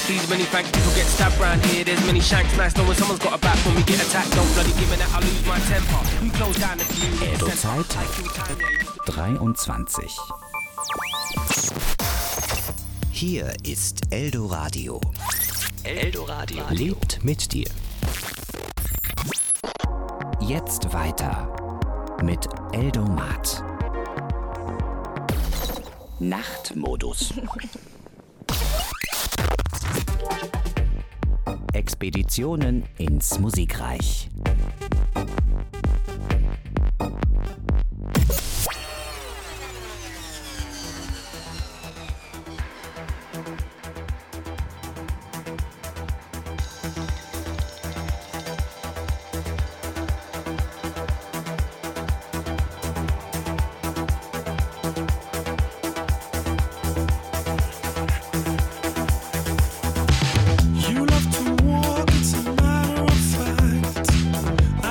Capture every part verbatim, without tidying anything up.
Please, many thank people get stabbed round here. There's many shanks, nice knowing someone's got a back when we get attacked. Don't bloody give it, I lose my temper. You close down the community. Eldo-Zeit dreiundzwanzig. Hier ist Eldoradio. Eldoradio Lebt mit dir. Jetzt weiter mit Eldomat. Nachtmodus. Expeditionen ins Musikreich. You love to walk, it's a matter of fact.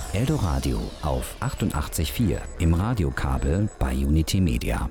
Eldoradio auf achtundachtzig Komma vier im Radiokabel bei Unity Media.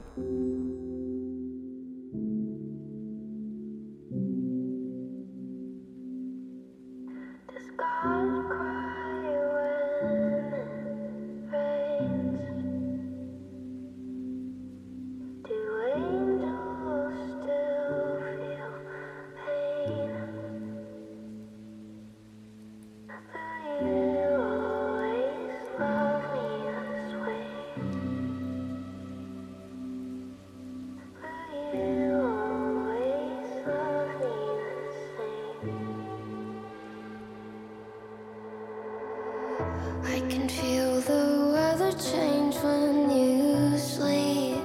I can feel the weather change when you sleep.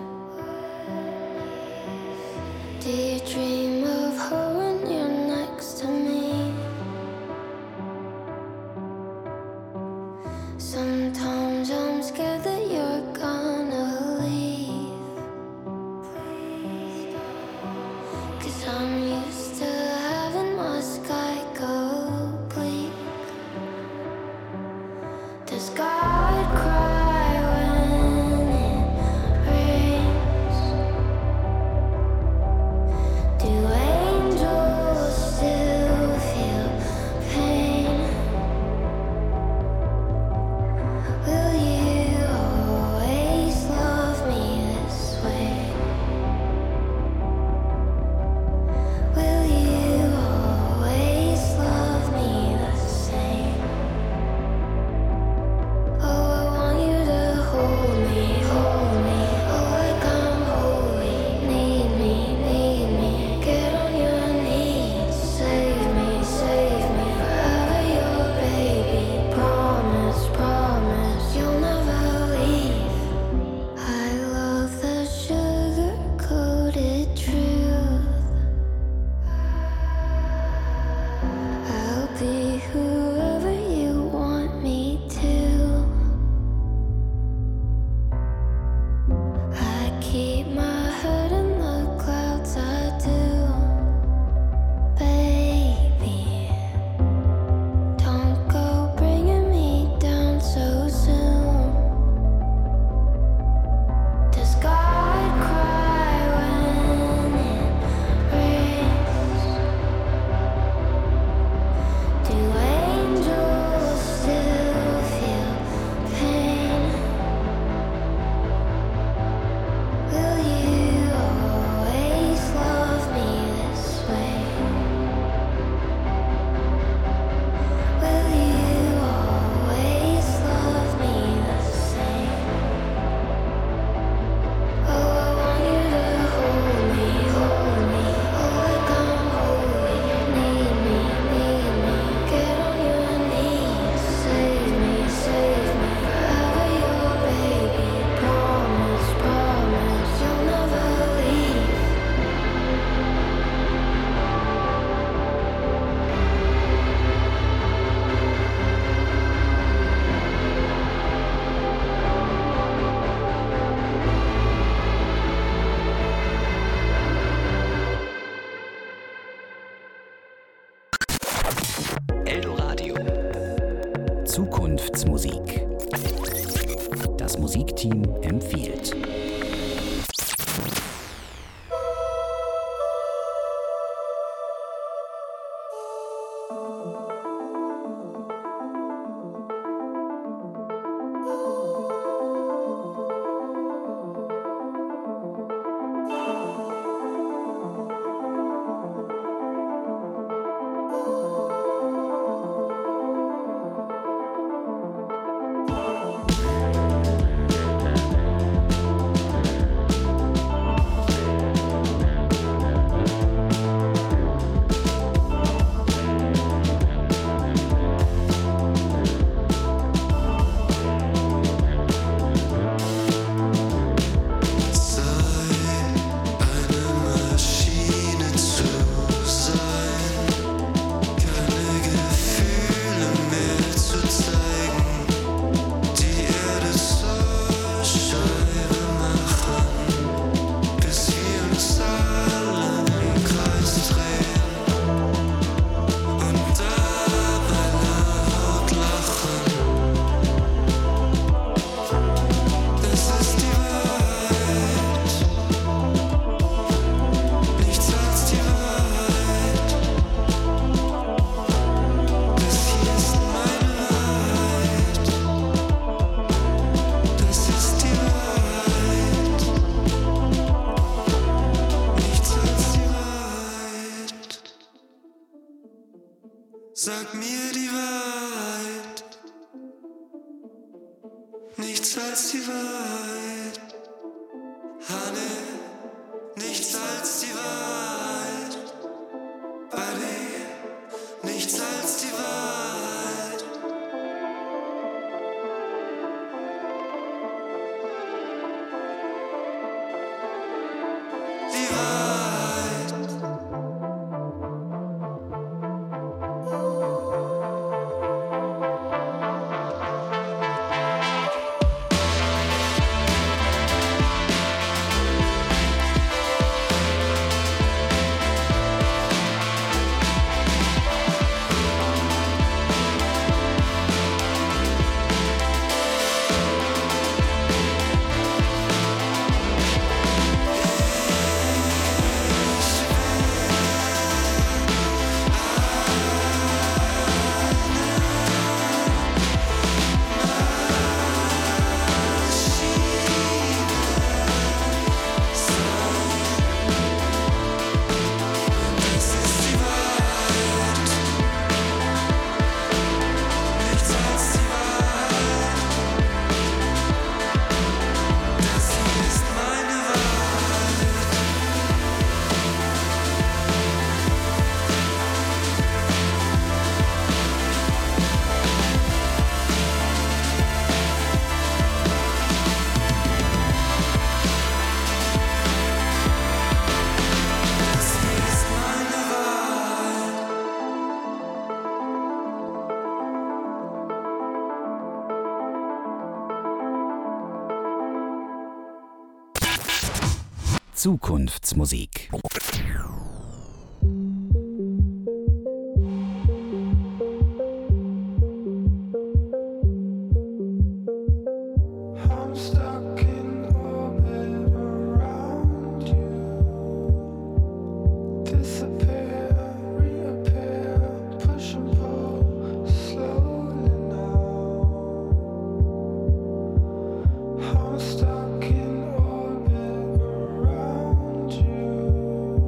Do you dream of her when you're next to me? Sometimes I'm scared that you're gonna leave, 'cause I'm used to having my sky go bleak. Does God cry when it rains? Do angels still feel pain? Will you always love me this way? Will you always love me the same? Oh, I want you to hold me, hold me. Oh, like I'm holy. Need me, need me. Get on your knees. Save me, save me. Forever your baby. Promise, promise you'll never leave. I love the sugar-coated truth. I'll be whoever you want me to. I keep my head in the clouds, I do. Baby, don't go bringing me down so soon. Does God cry when it rains? Do angels still feel pain? Will you always love me this way? Will you always love me the same? Oh, I want you to hold me, hold me. Oh, like I'm holy. Need me, need me. Get on your knees. Save me, save me. Forever your baby. Promise, promise you'll never leave. Eldoradio. Zukunftsmusik. Das Musikteam empfiehlt. mir die Wahrheit, nichts als die Wahrheit, Honey, nichts als die Wahrheit, Buddy, nichts als die Wahrheit. Die Wahrheit. Zukunftsmusik. I'm stuck in orbit around you. Disappear, reappear, push and pull slowly now. I'm stuck in orbit around you.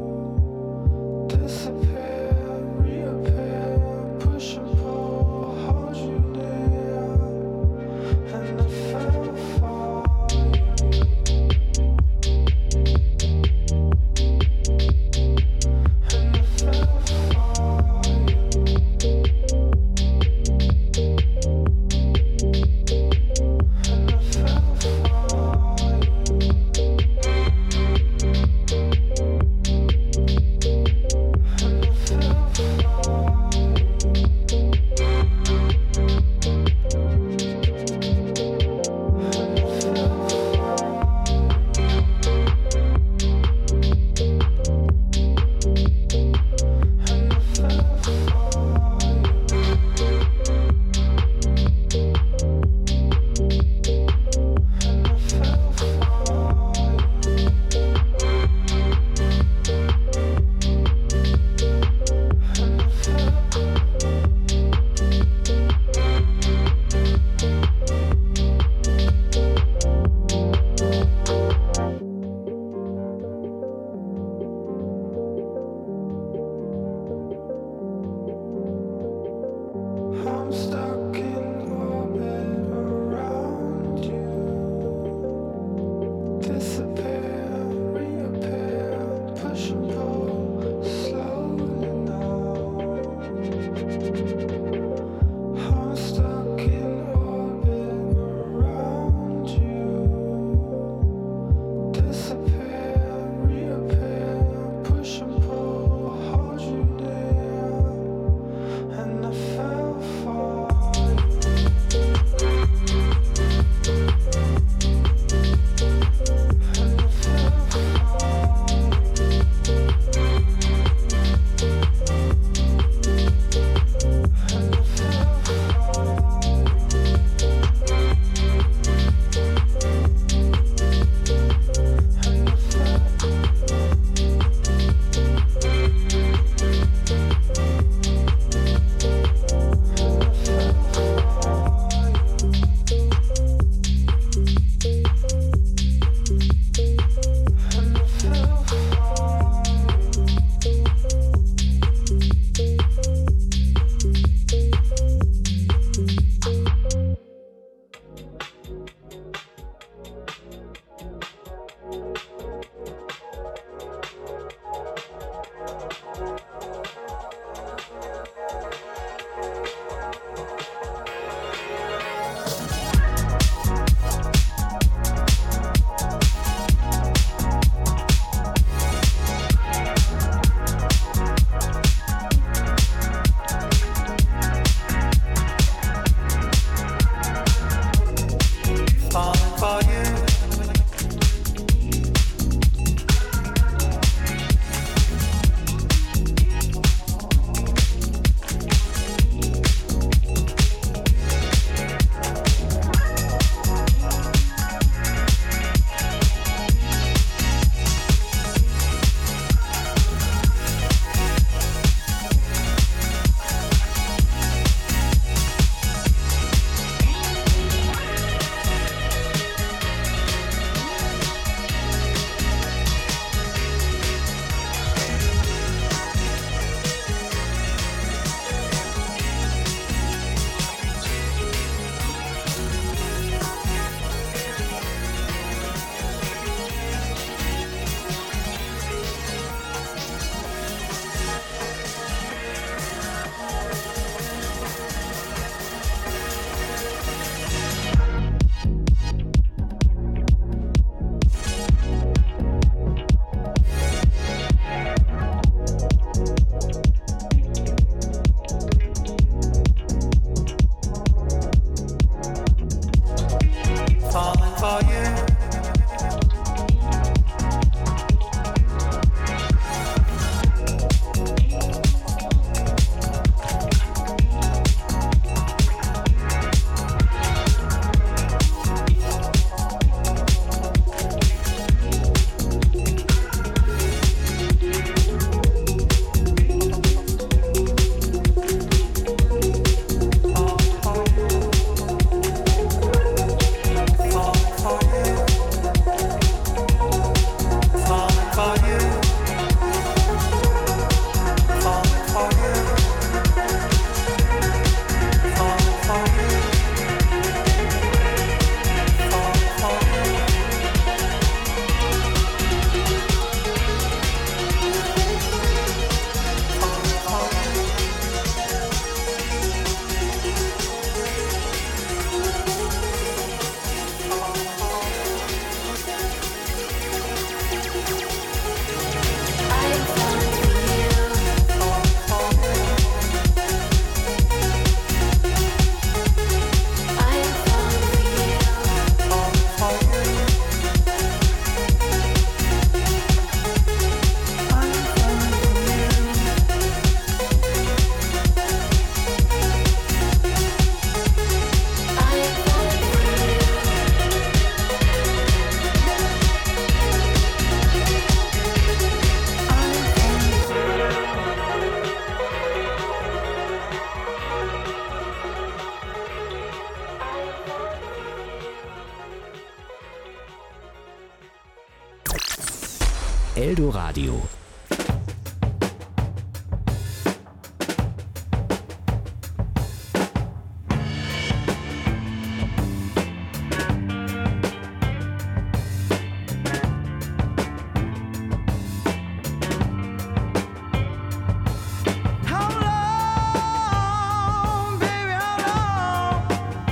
Eldoradio. How long, baby, how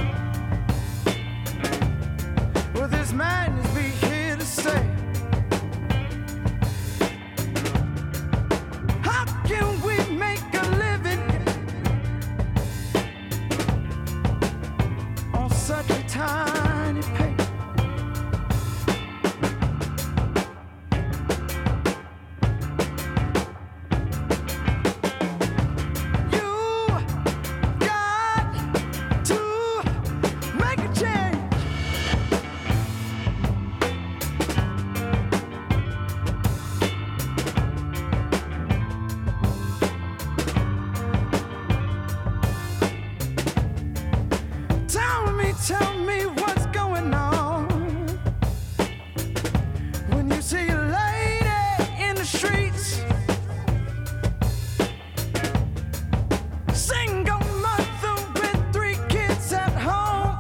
long will this madness be here to stay? How can we make a living on such a tiny pay? You got to make a change. Tell me, tell me what's going on when you see a lady in the streets, single mother with three kids at home,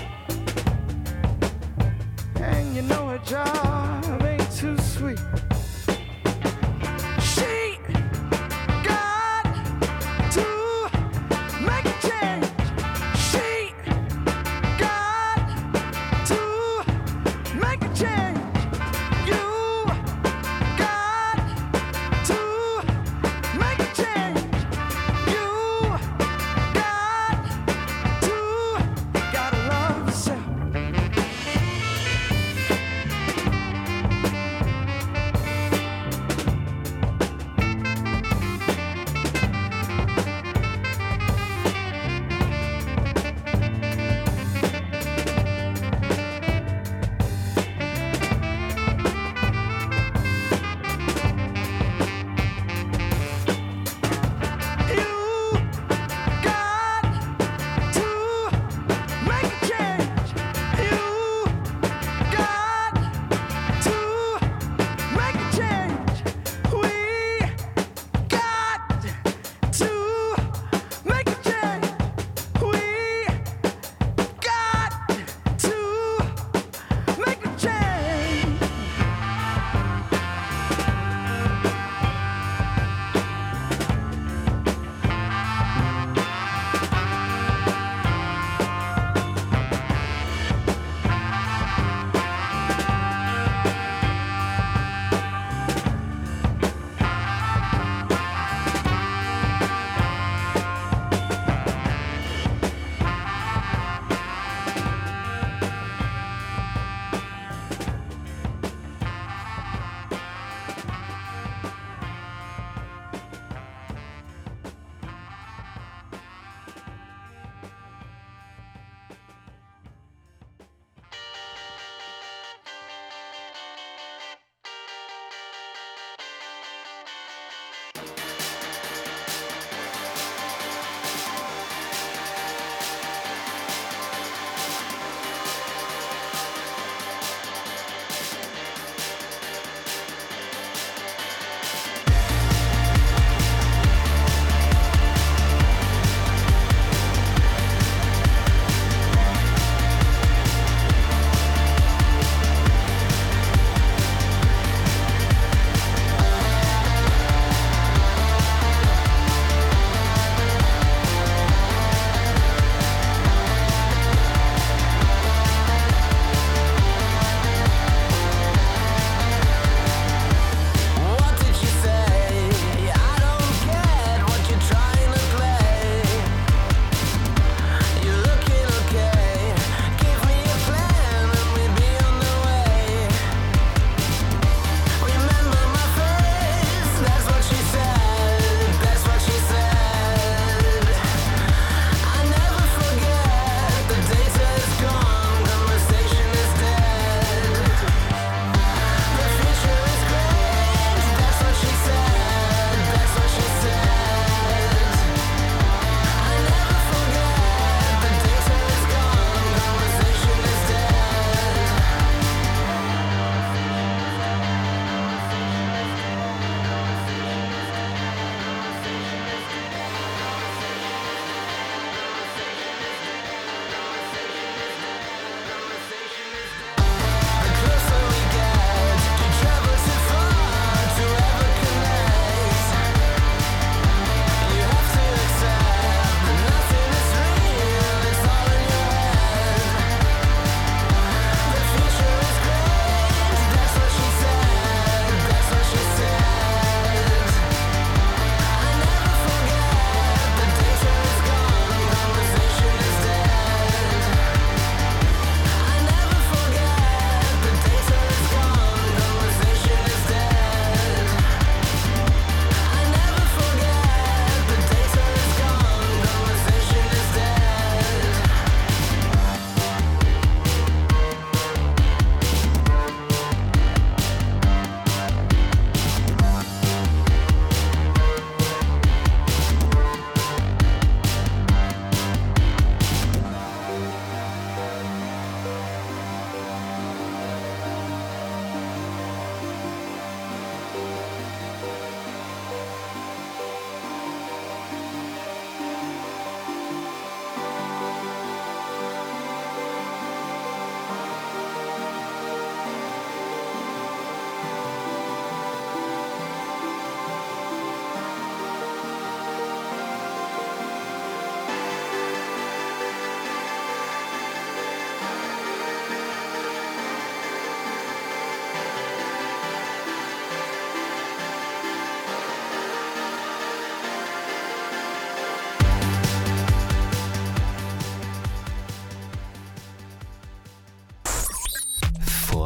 and you know her job ain't too sweet. She got to make a change. She got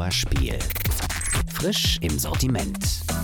Vorspiel. Frisch im Sortiment.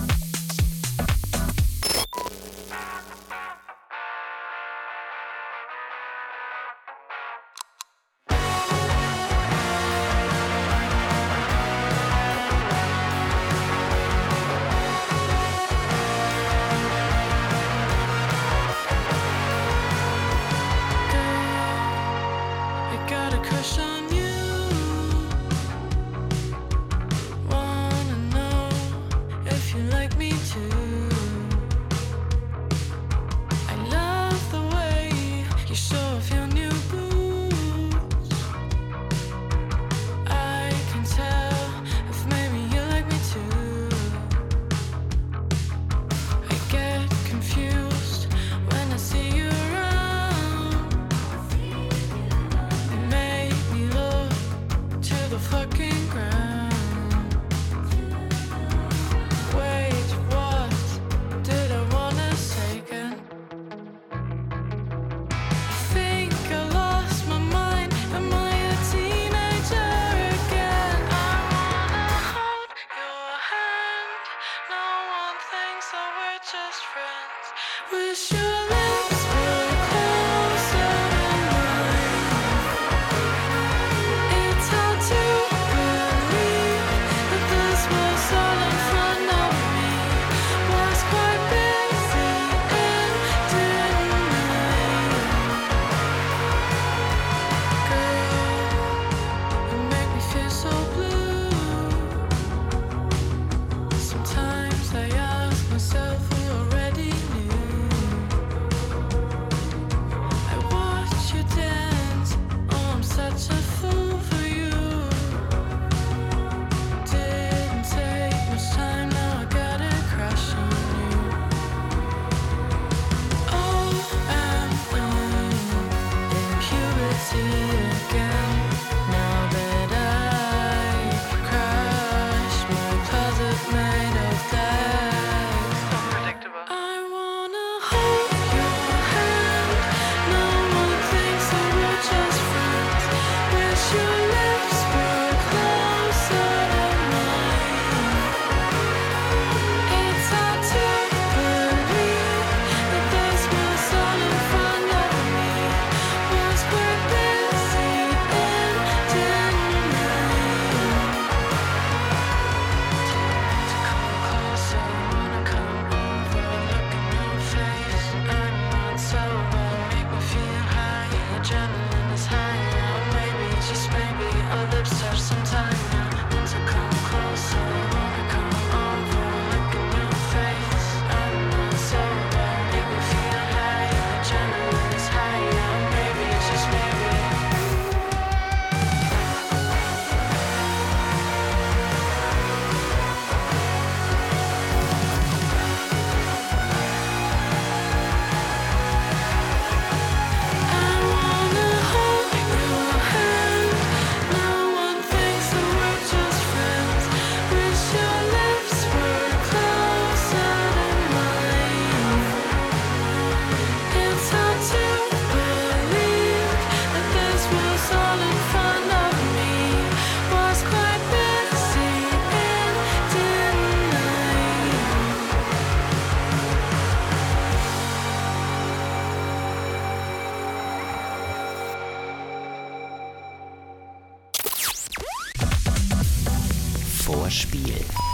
Vorspiel.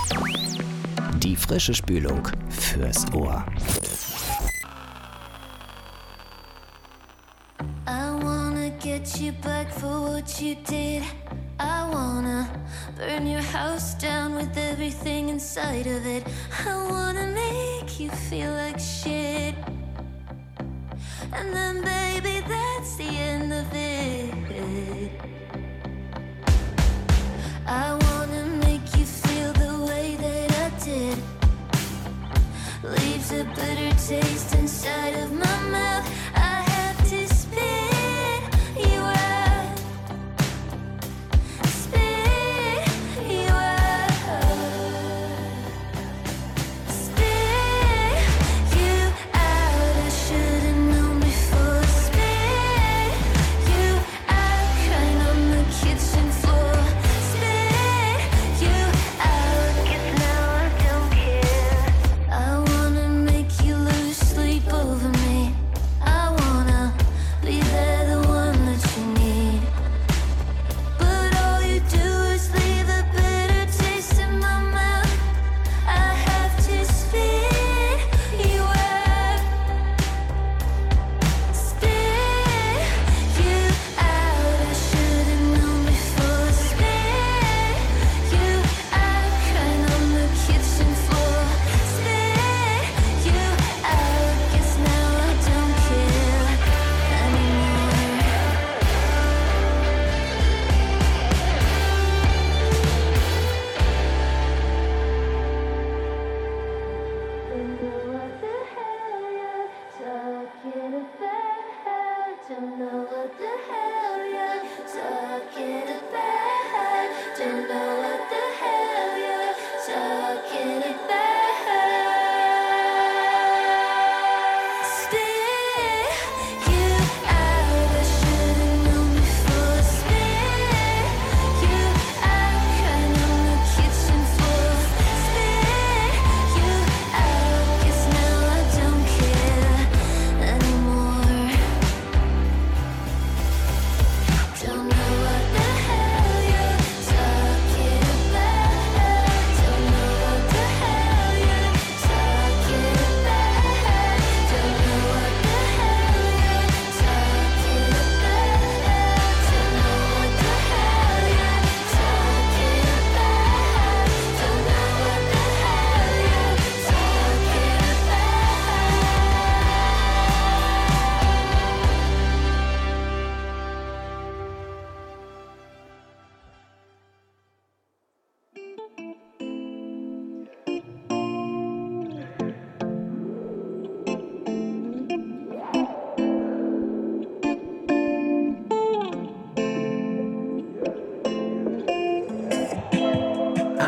Die frische Spülung fürs Ohr. I wanna get you back for what you did. I wanna burn your house down with everything inside of it. I wanna make you feel like shit. And then baby, that's the end of it. I wanna make you feel the way that I did. Leaves a bitter taste inside of my mouth. I have to spit you out. Spit you out. Spit you out. I should've known before. Spit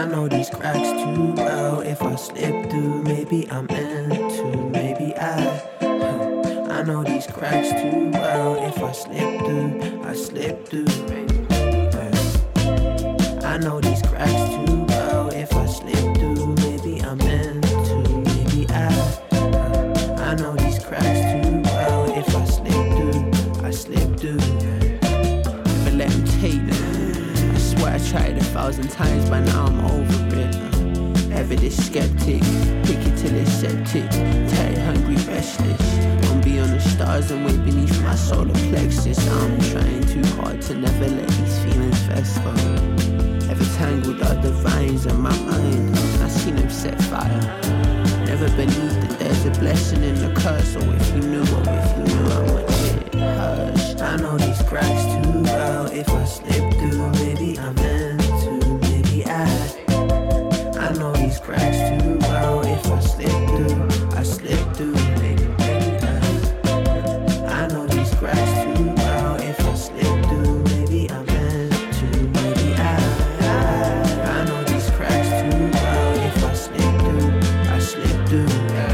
know these cracks too well. If I slip through, maybe I'm into, maybe I. I know these cracks too well. If I slip through, I slip through. I know these cracks too well. If I slip through, maybe I'm into, maybe I. I know these cracks too well. If I slip through, I slip through. Never let them take them. I swear I tried a thousand times, but now I'm over it. Ever this skeptic, pick it till it's septic. Tired, hungry, restless. I'm beyond the stars and way beneath my solar plexus. I'm trying too hard to never let these feelings fester. Ever tangled up the vines of my mind, I seen them set fire. Never believed that there's a blessing in the curse. Or if you knew, or if you knew how much it hurts. I know these cracks too well. If I slip through, maybe I'm into, maybe I. I know these cracks too well. If I slip through, I slip through. Maybe, maybe I. I know these cracks too well. If I slip through, maybe I'm into, maybe I. I know these cracks too well. If I slip through, I slip through.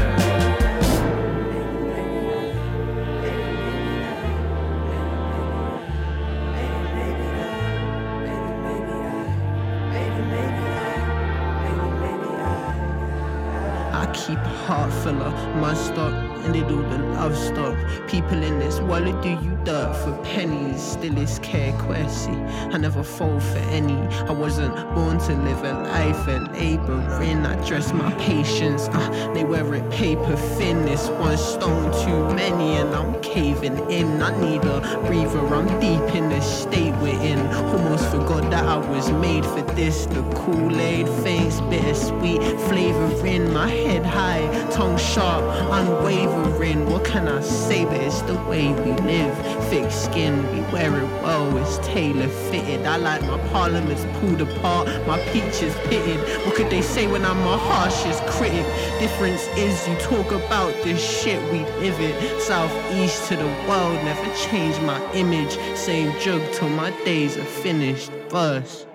Keep a heart fuller, mud stock, and they do the love stock. People in this world do you dirt for pennies, still it's care quessy. I never fall for any. I wasn't born to live a life of laboring. I dress my patience, uh, they wear it paper thin. It's one stone too many, and I'm caving in. I need a breather, I'm deep in the state we're in. Almost forgot that I was made for this. The Kool-Aid face, bittersweet flavor in my head high, tongue sharp, unwavering. What can I say? But it's the way we live. Thick skin, we wear it well, it's tailor fitted. I like my parliaments pulled apart, my peaches pitted. What could they say when I'm my harshest critic? Difference is you talk about this shit, we live it. Southeast to the world, never change my image. Same jug till my days are finished. Verse.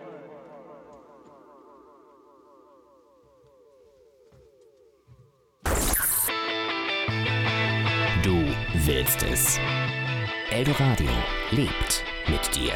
Du willst es. Eldoradio lebt mit dir.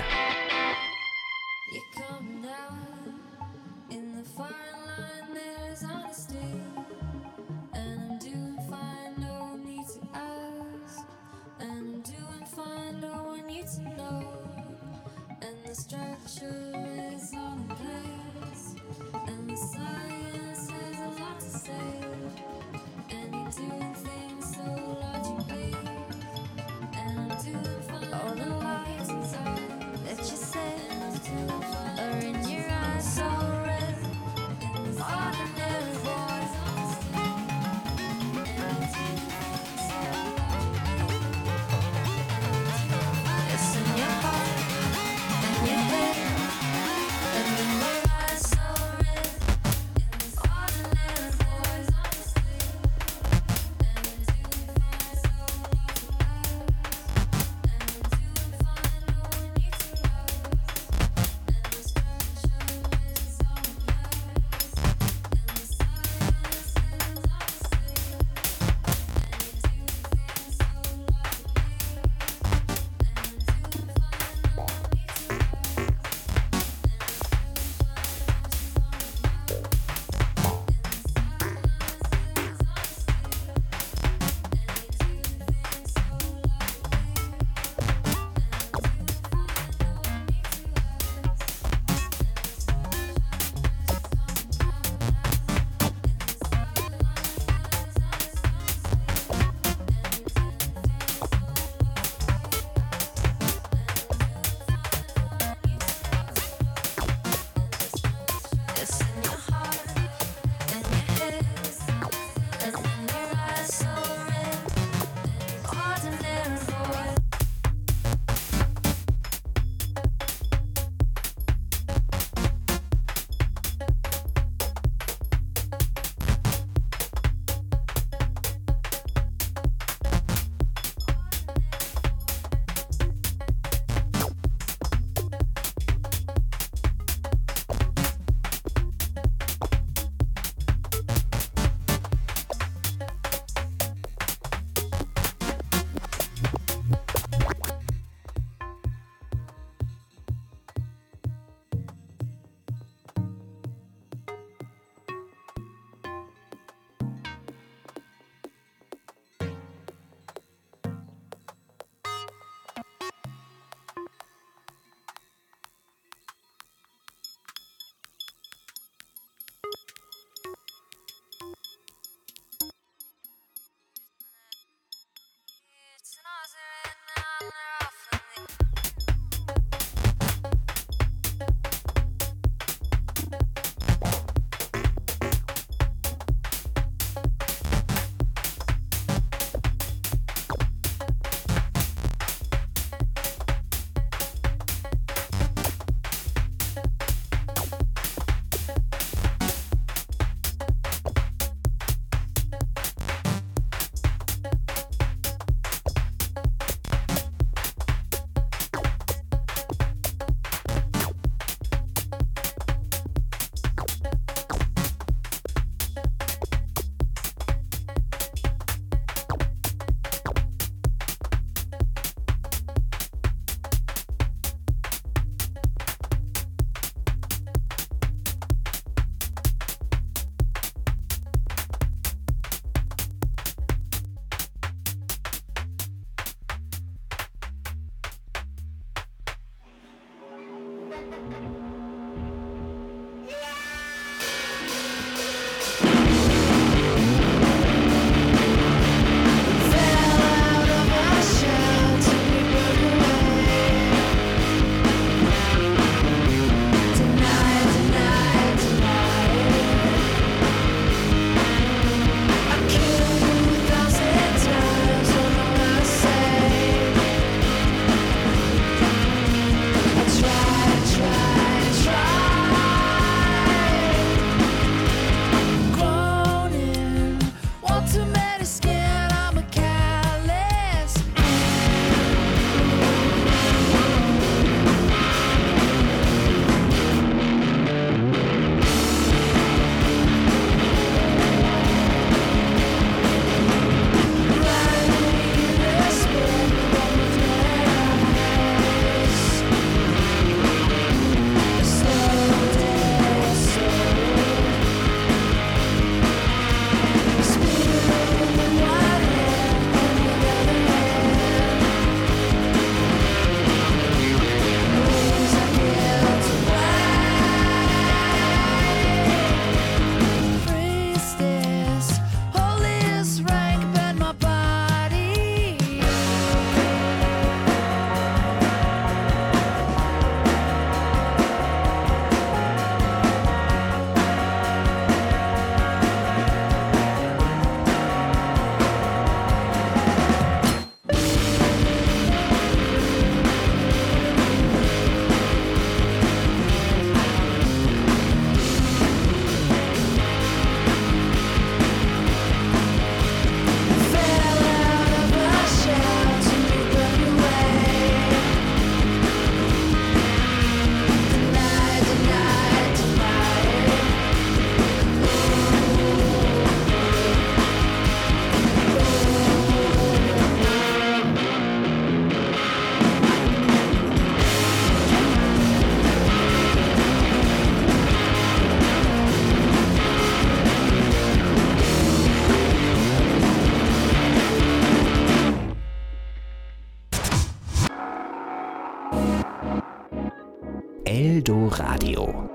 Eldoradio.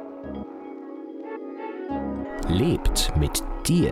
Lebt mit dir.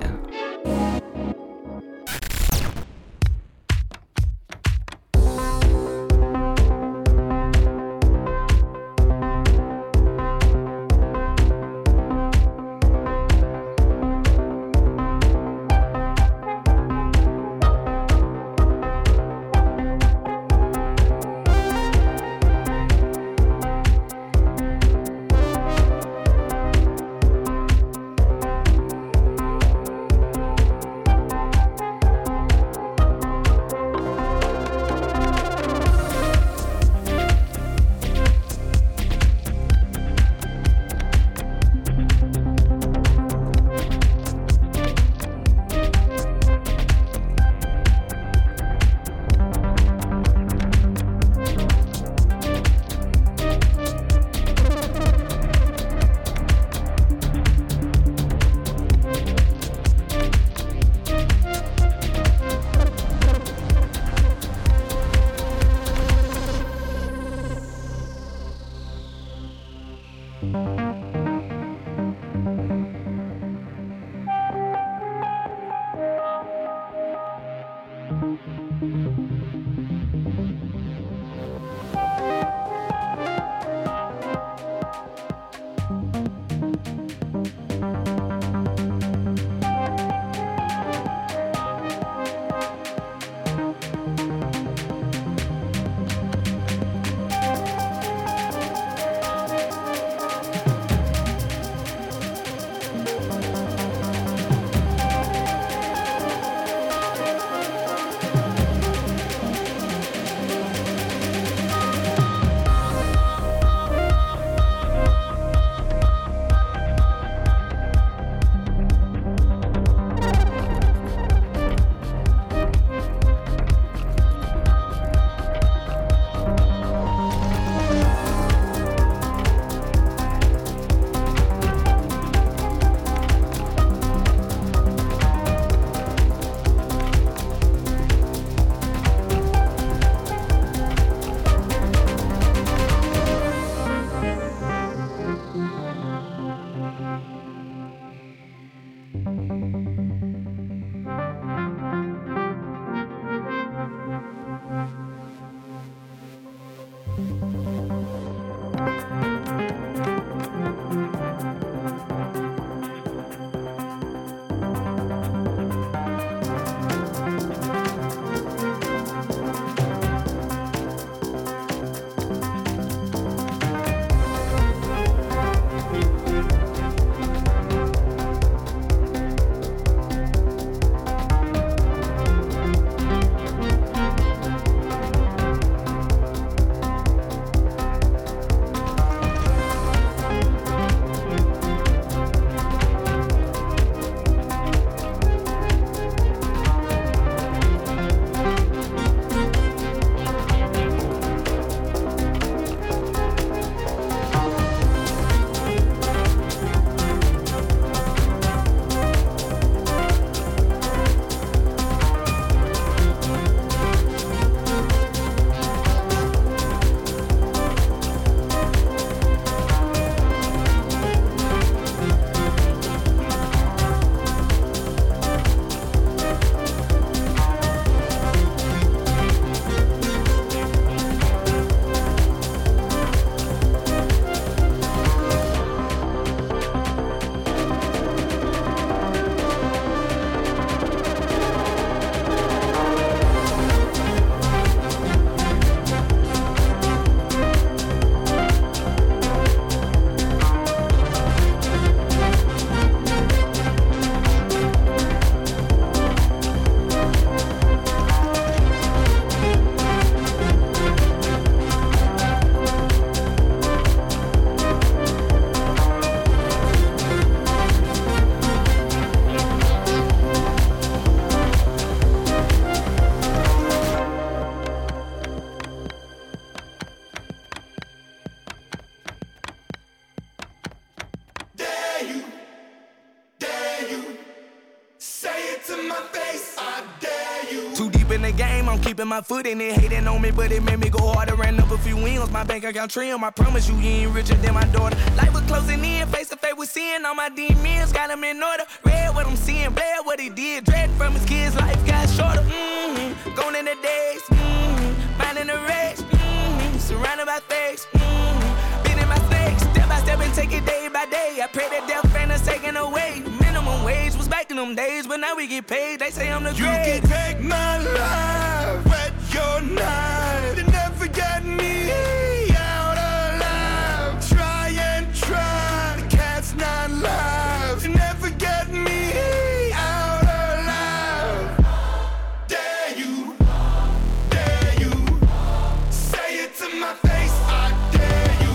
game, I'm keeping my foot in it. Hating on me, but it made me go harder. Ran up a few wins, my bank account trim. I promise you, you ain't richer than my daughter. Life was closing in, face to face with sin. All my demons got them in order. Read what I'm seeing, bled what he did. Dread from his kids, life got shorter. Mm-hmm. Gone in the days, mm-hmm. Minding the race, mm-hmm. Surrounded by fakes, mm-hmm. Been in my snakes, step by step and take it day by day. I pray that death ain't us taken away. Minimum wage was back in them days, but now we get paid. They say I'm the great. You can take my life, wet your knife, and never get me out alive. Try and try, the cat's not live. You never get me out alive. Dare you, dare you, say it to my face. I dare you,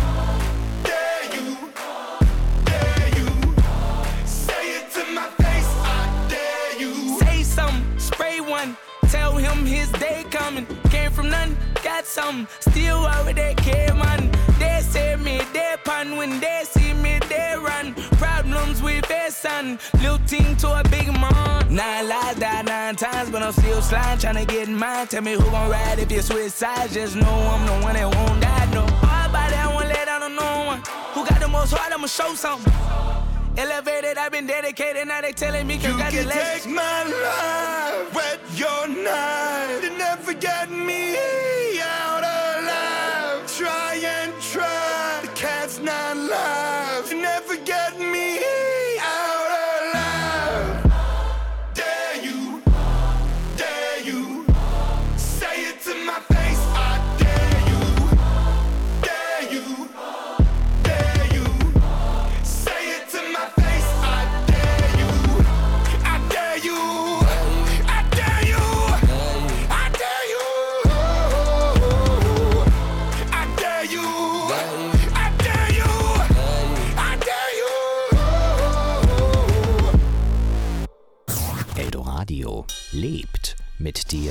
dare you, dare you, say it to my face. I dare you. Say something, spray one, tell him his day coming. Came from nothing, got something, still over there, care man. They say me, they pun, when they see me, they run. Problems with their son, little team to a big man. Nine lives, died nine times, but I'm still sliding, trying to get in mine. Tell me who gon' ride if you switch sides, just know I'm the one that won't die, no. Hard body, I won't let down on no one. Who got the most heart, I'ma show something. Elevated, I've been dedicated, now they telling me congratulations. You can take my life, wet your knife, you never get me out alive. Try and try, the cat's not live. You never get me out alive. Dare you, dare you, say it to my face. I dare you, dare you, dare you, say it to my face. I dare you, I dare you, I dare you, I dare you, I dare you, I dare you, I dare you. Eldoradio lebt mit dir.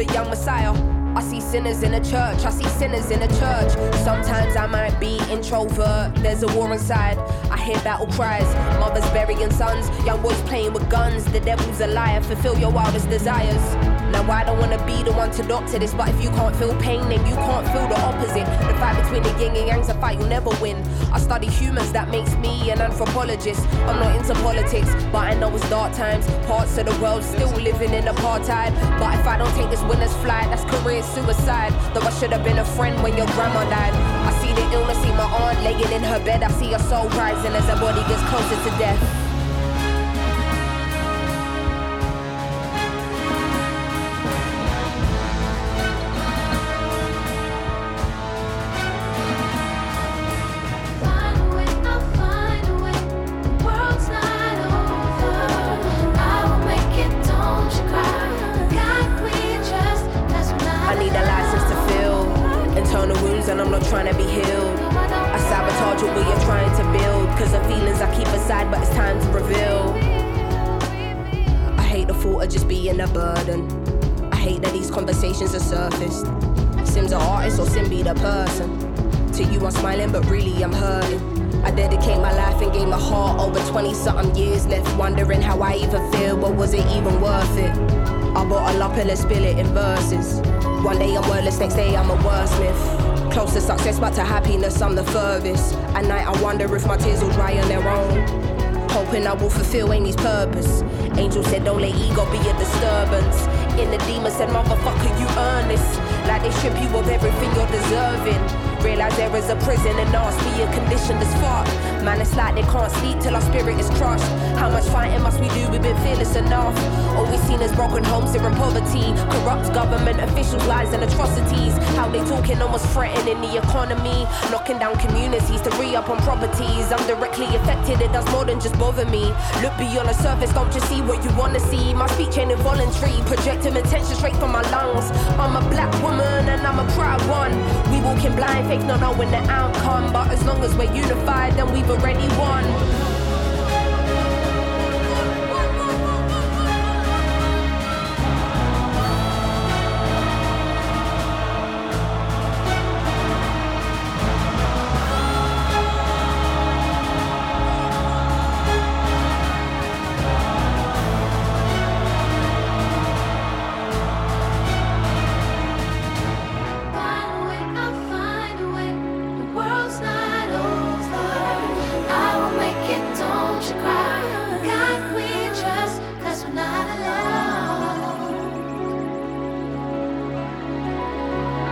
a young messiah. I see sinners in a church, I see sinners in a church. Sometimes I might be introvert, there's a war inside. I hear battle cries, mothers burying sons, young boys playing with guns. The devil's a liar, fulfill your wildest desires. Now I don't wanna be the one to doctor this, but if you can't feel pain, then you can't feel the opposite. The fight between the yin and yang's a fight you'll never win. I study humans, that makes me an anthropologist. I'm not into politics, but I know it's dark times. Parts of the world still living in apartheid. But if I don't take this winner's flight, that's career suicide. Though I should have been a friend when your grandma died. I see the illness, see my aunt laying in her bed. I see her soul rising as her body gets closer to death. And I'm not trying to be healed. I sabotage what you're trying to build, cause the feelings I keep aside, but it's time to reveal. I hate the thought of just being a burden. I hate that these conversations are surfaced. Sim's an artist or Sim be the person. To you I'm smiling but really I'm hurting. I dedicate my life and gave my heart over twenty something years left, wondering how I even feel, but was it even worth it? I bottle up and let's spill it in verses. One day I'm wordless, next day I'm a wordsmith. Close to success, but to happiness, I'm the furthest. At night, I wonder if my tears will dry on their own. Hoping I will fulfill Amy's purpose. Angel said, don't let ego be a disturbance. In the demon said, motherfucker, you earn this. Like they strip you of everything you're deserving. Realize there is a prison and ask me a condition that's fucked. Man, it's like they can't sleep till our spirit is crushed. How much fighting must we do? We've been fearless enough. All we've seen is broken homes here in poverty. Corrupt government officials, lies and atrocities. How they talking almost threatening the economy. Knocking down communities to re-up on properties. I'm directly affected, it does more than just bother me. Look beyond the surface, don't just see what you wanna see. My speech ain't involuntary, projecting attention straight from my lungs. I'm a black woman and I'm a proud one. We walking blind, faith not knowing the outcome. But as long as we're unified, then we've already won.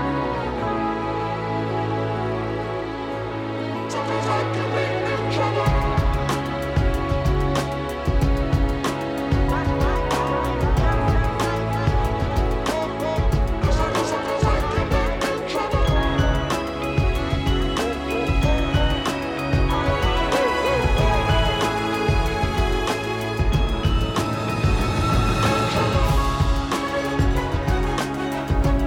Trouble.